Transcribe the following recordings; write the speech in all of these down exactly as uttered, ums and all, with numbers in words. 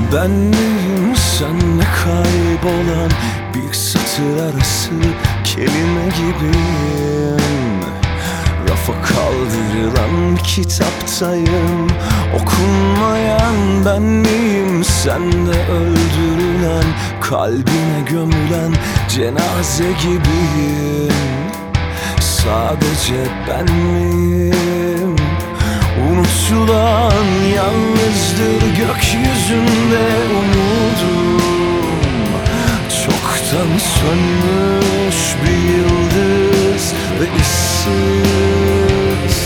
Ben miyim senle kaybolan bir satır arası kelime gibiyim. Rafa kaldırılan kitaptayım, okunmayan ben miyim? Sende öldürülen, kalbine gömülen cenaze gibiyim. Sadece ben miyim? Unutulan yalnızdır gökyüzünde umudum. Çoktan sönmüş bir yıldız ve ıssız.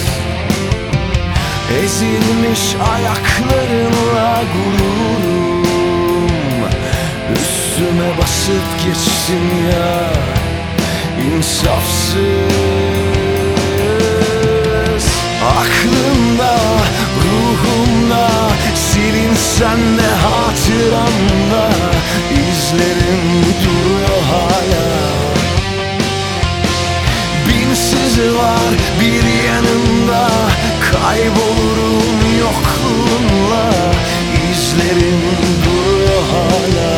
Ezilmiş ayaklarınla gururum üstüme basıp geçtin ya, insafsız. Aklımda, ruhumda, silinsen de hatıramda, izlerim duruyor hala. Bin sızı var bir yanımda, kaybolurum yokluğunla, izlerim duruyor hala.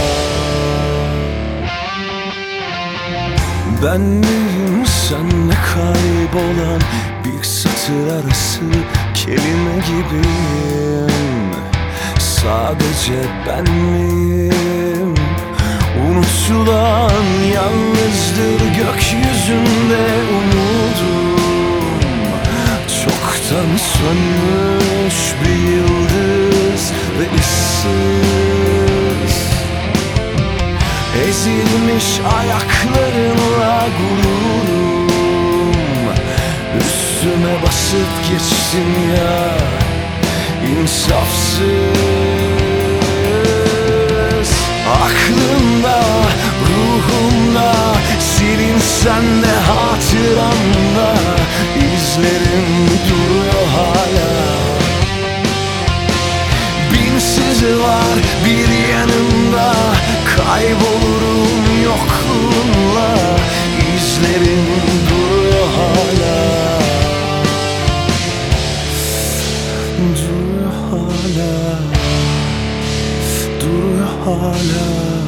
Ben miyim senle kaybolan bir satır arası kelime gibiyim. Sadece ben miyim? Unutulan yalnızdır gökyüzünde umudum. Çoktan sönmüş bir yıldız ve ıssız. Ezilmiş ayaklarınla gururum üstüme basıp geçtin ya, insafsız. Aklımda, ruhumda, silinsen de hatıramda, izlerim duruyor hala. Bin sızı var bir yanımda, kaybolurum yokluğunla, izlerim duruyor hala. Duruyor hala, duruyor hala,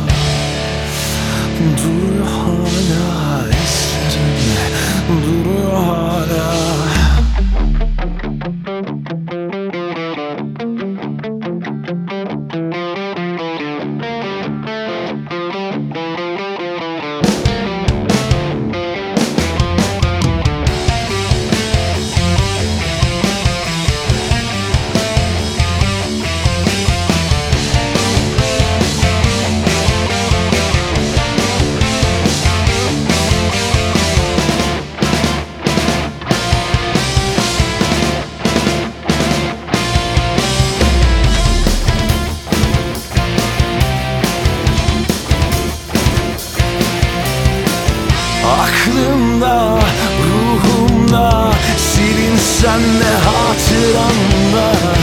duruyor hala, izlerim duruyor hala. Aklımda, ruhumda, silinsen de hatıramda,